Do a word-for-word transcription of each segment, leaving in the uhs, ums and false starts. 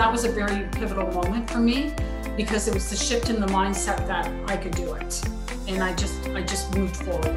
that was a very pivotal moment for me because it was the shift in the mindset that I could do it. And I just, I just moved forward.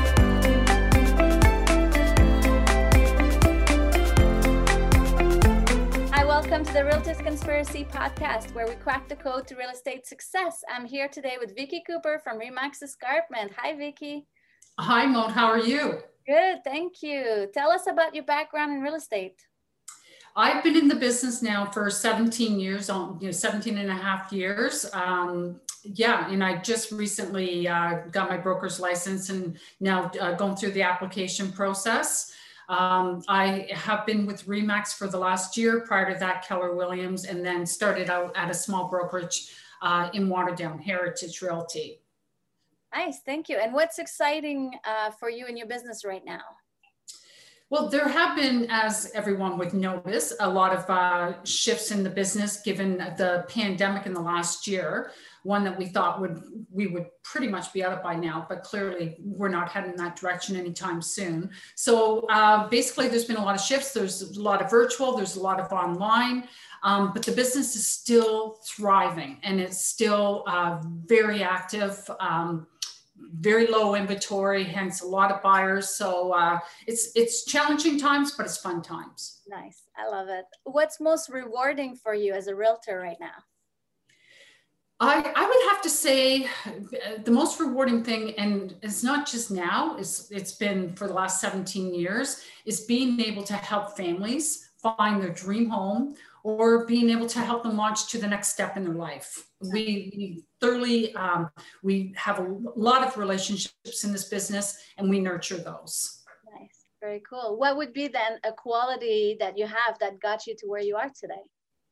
Welcome to the Realtors Conspiracy Podcast, where we crack the code to real estate success. I'm here today with Vicky Cooper from Remax Escarpment. Hi, Vicky. Hi, Maud. How are you? Good, thank you. Tell us about your background in real estate. I've been in the business now for seventeen years, you know, seventeen and a half years. Um, yeah, and I just recently uh, got my broker's license and now uh, going through the application process. Um, I have been with Remax for the last year. Prior to that, Keller Williams, and then started out at a small brokerage uh, in Waterdown, Heritage Realty. Nice, thank you. And what's exciting uh, for you in your business right now? Well, there have been, as everyone would notice, a lot of uh, shifts in the business given the pandemic in the last year. One that we thought would we would pretty much be out of by now, but clearly we're not heading in that direction anytime soon. So uh, basically, there's been a lot of shifts. There's a lot of virtual. There's a lot of online, um, but the business is still thriving and it's still uh, very active. Um, very low inventory, hence a lot of buyers. So uh, it's it's challenging times, but it's fun times. Nice, I love it. What's most rewarding for you as a realtor right now? I, I would have to say the most rewarding thing, and it's not just now, it's, it's been for the last seventeen years, is being able to help families find their dream home or being able to help them launch to the next step in their life. We, we thoroughly, um, we have a lot of relationships in this business and we nurture those. Nice, very cool. What would be then a quality that you have that got you to where you are today?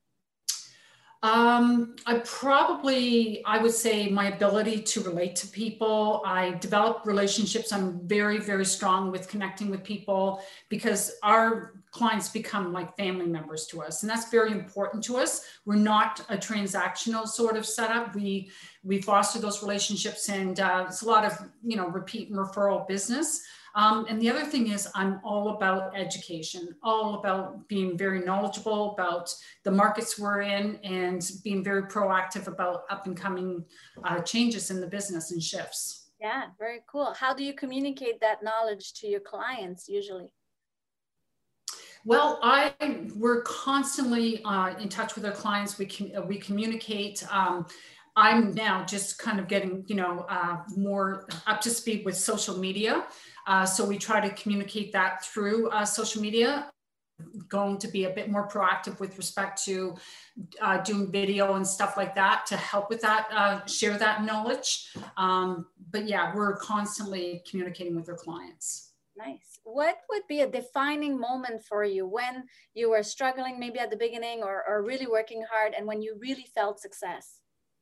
Um, I probably, I would say my ability to relate to people. I develop relationships. I'm very, very strong with connecting with people because our clients become like family members to us. And that's very important to us. We're not a transactional sort of setup. We, we foster those relationships and uh, it's a lot of, you know, repeat and referral business. Um, and the other thing is I'm all about education, all about being very knowledgeable about the markets we're in and being very proactive about up and coming uh, changes in the business and shifts. Yeah, very cool. How do you communicate that knowledge to your clients usually? Well, I we're constantly uh, in touch with our clients. We can we communicate. Um, I'm now just kind of getting, you know, uh, more up to speed with social media. Uh, so we try to communicate that through uh, social media, going to be a bit more proactive with respect to uh, doing video and stuff like that to help with that, uh, share that knowledge. Um, but yeah, we're constantly communicating with our clients. Nice. What would be a defining moment for you when you were struggling maybe at the beginning or, or really working hard and when you really felt success?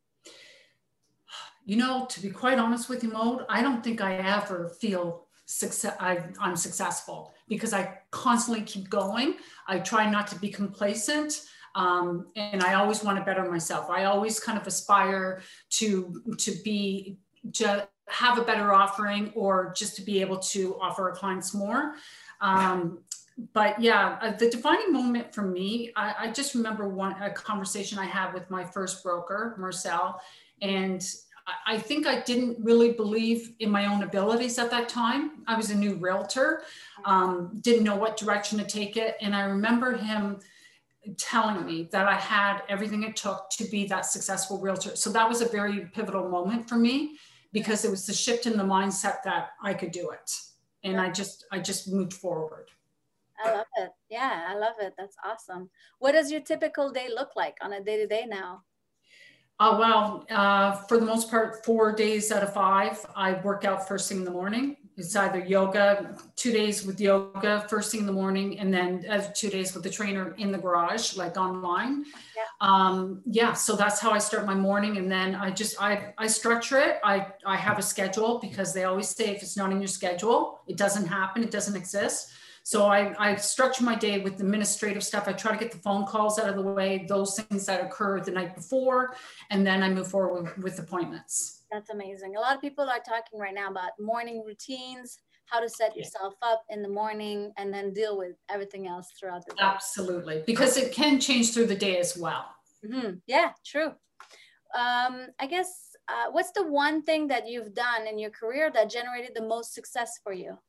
You know, to be quite honest with you, Maud, I don't think I ever feel success. I, I'm successful because I constantly keep going. I try not to be complacent. Um, and I always want to better myself. I always kind of aspire to, to be, to have a better offering or just to be able to offer our clients more. Um, but yeah, the defining moment for me, I, I just remember one, a conversation I had with my first broker, Marcel, and I think I didn't really believe in my own abilities at that time. I was a new realtor, um, didn't know what direction to take it. And I remember him telling me that I had everything it took to be that successful realtor. So that was a very pivotal moment for me because it was the shift in the mindset that I could do it. And I just, I just moved forward. I love it. Yeah, I love it. That's awesome. What does your typical day look like on a day-to-day now? Oh, well, uh, for the most part, four days out of five, I work out first thing in the morning. It's either yoga, two days with yoga first thing in the morning, and then uh, two days with the trainer in the garage, like online. Yeah. Um, yeah, so that's how I start my morning. And then I just, I, I structure it. I, I have a schedule because they always say if it's not in your schedule, it doesn't happen, it doesn't exist. So I, I structure my day with administrative stuff. I try to get the phone calls out of the way, those things that occur the night before, and then I move forward with, with appointments. That's amazing. A lot of people are talking right now about morning routines. how to set yourself up in the morning and then deal with everything else throughout the day. Absolutely, because it can change through the day as well. Mm-hmm. Yeah, true. Um, I guess, uh, what's the one thing that you've done in your career that generated the most success for you?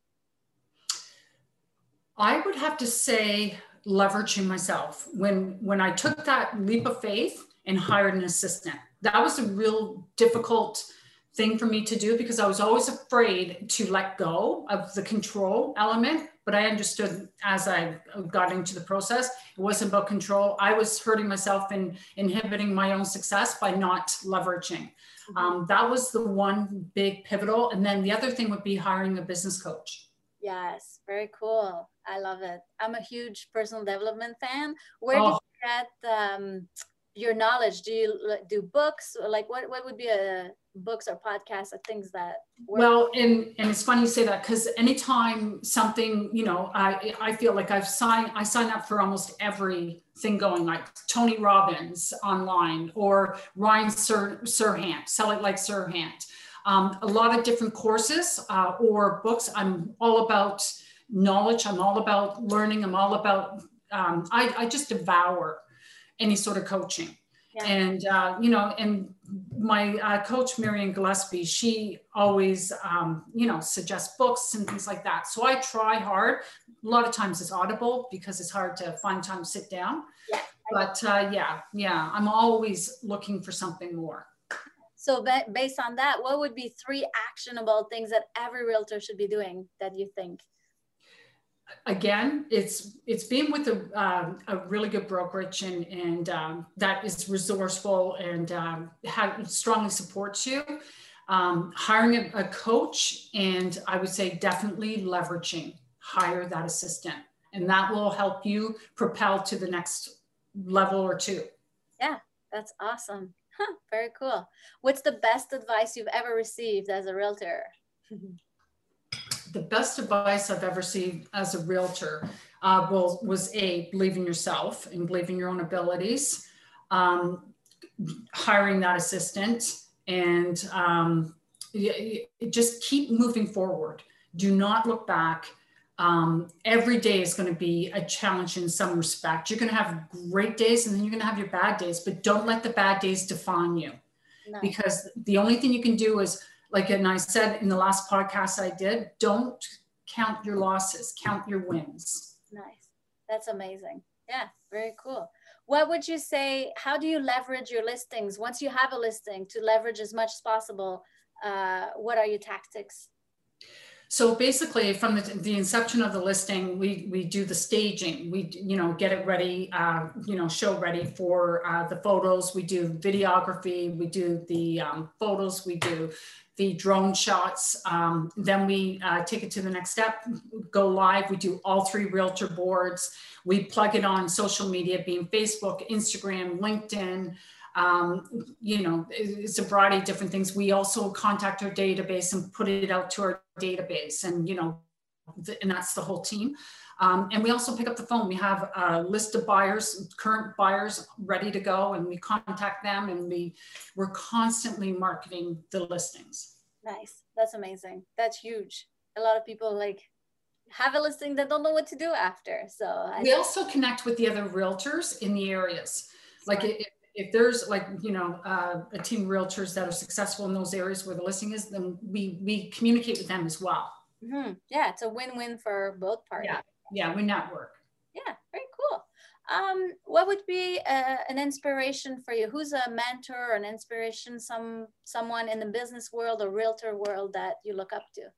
I would have to say leveraging myself. When, when I took that leap of faith and hired an assistant, that was a real difficult thing for me to do because I was always afraid to let go of the control element. But I understood as I got into the process, it wasn't about control. I was hurting myself and inhibiting my own success by not leveraging. Mm-hmm. Um, that was the one big pivotal. And then the other thing would be hiring a business coach. Yes, very cool. I love it. I'm a huge personal development fan. Where oh. did you get um, your knowledge? Do you do books? Like what, what would be a books or podcasts or things that work? Well, and and it's funny you say that because anytime something, you know, I I feel like I've signed I sign up for almost everything going, like Tony Robbins online or Ryan Sir, Serhant, Sell It Like Serhant. Um, a lot of different courses uh, or books. I'm all about knowledge. I'm all about learning. I'm all about, um, I, I just devour any sort of coaching. Yeah. And, uh, you know, and my uh, coach, Marianne Gillespie, she always, um, you know, suggests books and things like that. So I try hard. A lot of times it's Audible because it's hard to find time to sit down. Yeah. But uh, yeah, yeah, I'm always looking for something more. So based on that, what would be three actionable things that every realtor should be doing that you think? Again, it's it's being with a, um, a really good brokerage and, and um, that is resourceful and um, have, strongly supports you. Um, hiring a, a coach, and I would say definitely leveraging, hire that assistant. And that will help you propel to the next level or two. Yeah, that's awesome. Huh, very cool. What's the best advice you've ever received as a realtor? The best advice I've ever received as a realtor uh, was, was A, believe in yourself and believe in your own abilities, um, hiring that assistant, and um, just keep moving forward. Do not look back. Um, every day is going to be a challenge in some respect. You're going to have great days and then you're going to have your bad days, but don't let the bad days define you. No. Because the only thing you can do is, like, and I said in the last podcast I did, don't count your losses, count your wins. Nice. That's amazing. Yeah, very cool. What would you say, how do you leverage your listings? Once you have a listing, to leverage as much as possible, uh, what are your tactics? So basically, from the, the inception of the listing, we we do the staging. We you know get it ready, uh, you know show ready for uh, the photos. We do videography. We do the um, photos. We do the drone shots. Um, then we uh, take it to the next step. Go live. We do all three realtor boards. We plug it on social media, being Facebook, Instagram, LinkedIn. Um, you know, it's a variety of different things. We also contact our database and put it out to our database, and, you know, th- and that's the whole team. Um, and we also pick up the phone. We have a list of buyers, current buyers ready to go, and we contact them, and we, we're constantly marketing the listings. Nice. That's amazing. That's huge. A lot of people like have a listing that don't know what to do after. So I we also connect with the other realtors in the areas. Like it, if there's like, you know, uh, a team of realtors that are successful in those areas where the listing is, then we, we communicate with them as well. Mm-hmm. Yeah, it's a win-win for both parties. Yeah, yeah, we network. Yeah, very cool. Um, what would be uh, an inspiration for you? Who's a mentor or an inspiration, some someone in the business world or realtor world that you look up to?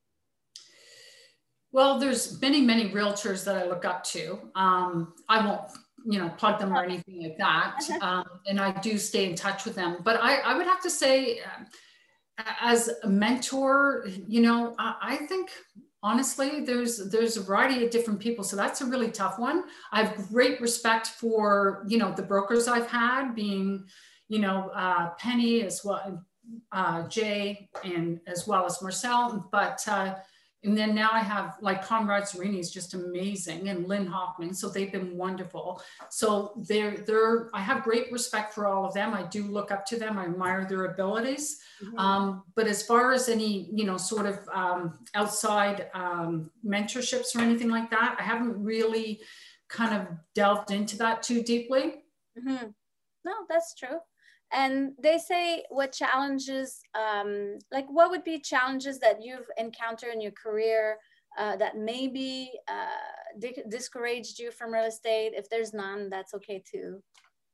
Well, there's many, many realtors that I look up to. Um, I won't you know, plug them or anything like that. Um, and I do stay in touch with them. But I, I would have to say, uh, as a mentor, you know, I, I think, honestly, there's there's a variety of different people. So that's a really tough one. I have great respect for, you know, the brokers I've had, being, you know, uh, Penny as well, uh, Jay, and as well as Marcel. But, uh, And then now I have like Conrad Serini is just amazing, and Lynn Hoffman. So they've been wonderful. So they're, they're, I have great respect for all of them. I do look up to them. I admire their abilities. Mm-hmm. Um, but as far as any, you know, sort of um, outside um, mentorships or anything like that, I haven't really kind of delved into that too deeply. Mm-hmm. No, that's true. And they say what challenges, um, like what would be challenges that you've encountered in your career uh, that maybe uh, di- discouraged you from real estate? If there's none, that's okay too.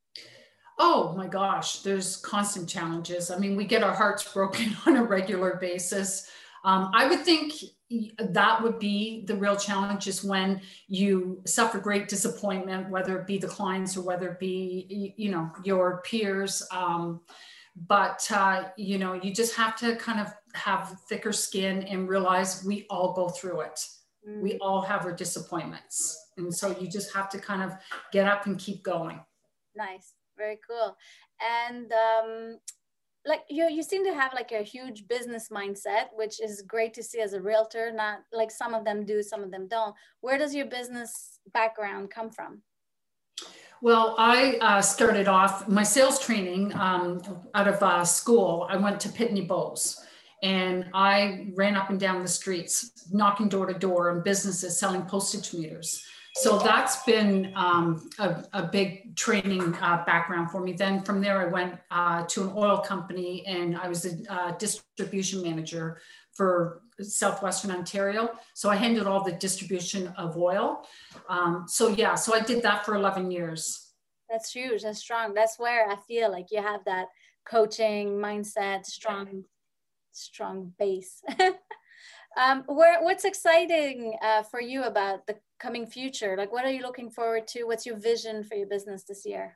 Oh my gosh, there's constant challenges. I mean, we get our hearts broken on a regular basis. Um, I would think that would be the real challenge, is when you suffer great disappointment, whether it be the clients or whether it be, you know, your peers. Um, but, uh, you know, you just have to kind of have thicker skin and realize we all go through it. Mm. We all have our disappointments. And so you just have to kind of get up and keep going. Nice. Very cool. And, um, like you, you seem to have like a huge business mindset, which is great to see as a realtor. Not like some of them do, some of them don't. Where does your business background come from? Well, I uh, started off my sales training um, out of uh, school. I went to Pitney Bowes, and I ran up and down the streets, knocking door to door in businesses, selling postage meters. So that's been um, a, a big training uh, background for me. Then from there, I went uh, to an oil company, and I was a uh, distribution manager for Southwestern Ontario. So I handled all the distribution of oil. Um, so yeah, so I did that for eleven years. That's huge. That's strong. That's where I feel like you have that coaching mindset, strong, strong base. Um, where, what's exciting uh, for you about the coming future? Like, what are you looking forward to? What's your vision for your business this year?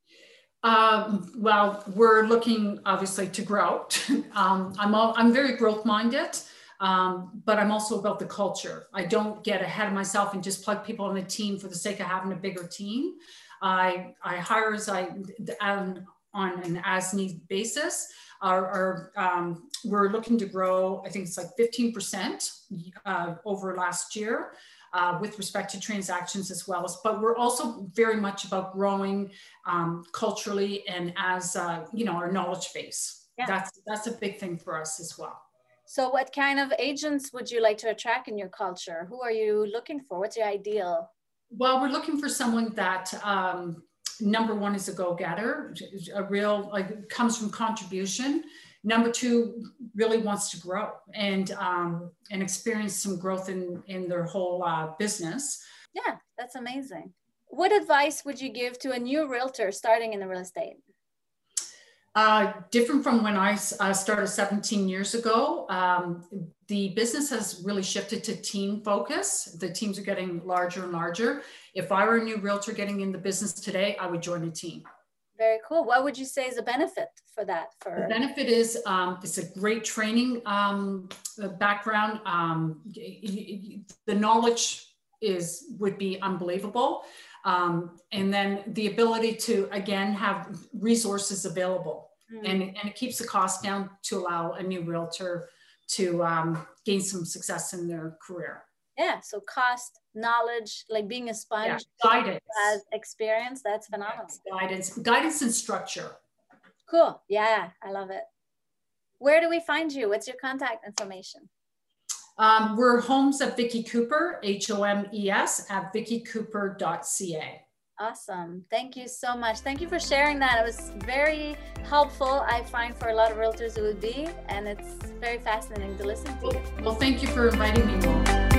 Um, well, we're looking obviously to grow. um, I'm, all, I'm very growth minded, um, but I'm also about the culture. I don't get ahead of myself and just plug people on the team for the sake of having a bigger team. I, I hire as I, um, on an as need basis. Our, our, um, we're looking to grow, I think it's like fifteen percent uh, over last year uh, with respect to transactions as well. But we're also very much about growing um, culturally and as, uh, you know, our knowledge base. Yeah. That's, that's a big thing for us as well. So what kind of agents would you like to attract in your culture? Who are you looking for? What's your ideal? Well, we're looking for someone that, um, number one, is a go-getter, a real, like, comes from contribution. Number two, really wants to grow and um, and experience some growth in, in their whole uh, business. Yeah, that's amazing. What advice would you give to a new realtor starting in the real estate? Uh, different from when I uh, started seventeen years ago. Um, the business has really shifted to team focus. The teams are getting larger and larger. If I were a new realtor getting in the business today, I would join a team. Very cool. What would you say is a benefit for that? For the benefit is um, it's a great training um, background. Um, the knowledge is would be unbelievable. Um, and then the ability to, again, have resources available. Mm. and, and it keeps the cost down to allow a new realtor to um, gain some success in their career. Yeah, so cost, knowledge, like being a sponge, yeah, guidance, as experience, that's phenomenal. Yes, guidance, guidance and structure. Cool, yeah, I love it. Where do we find you? What's your contact information? Um, we're Homes at Vicky Cooper, H O M E S, at vicky cooper dot c a. Awesome. Thank you so much. Thank you for sharing that. It was very helpful, I find, for a lot of realtors it would be, and it's very fascinating to listen to. Well, well thank you for inviting me, Mo.